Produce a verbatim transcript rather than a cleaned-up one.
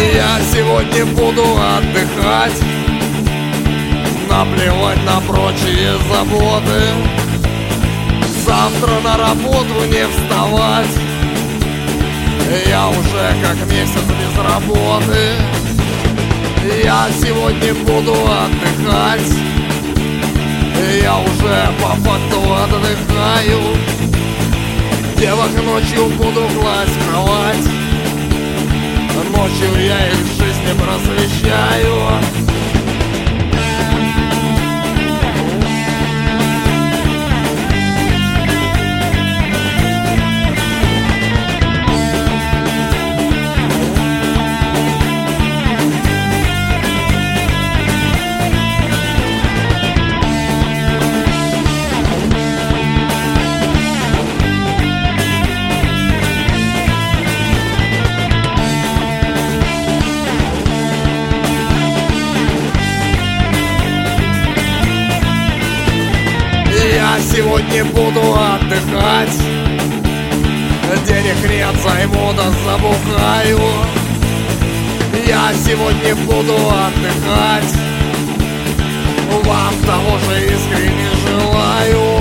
Я сегодня буду отдыхать, наплевать на прочие заботы. Завтра на работу не вставать, я уже как месяц без работы. Я сегодня буду отдыхать, я уже по факту отдыхаю. Девок ночью буду класть в кровать, ночью я их жизни просвещаю. Я сегодня буду отдыхать, денег нет, займу да забухаю. Я сегодня буду отдыхать, вам того же искренне желаю.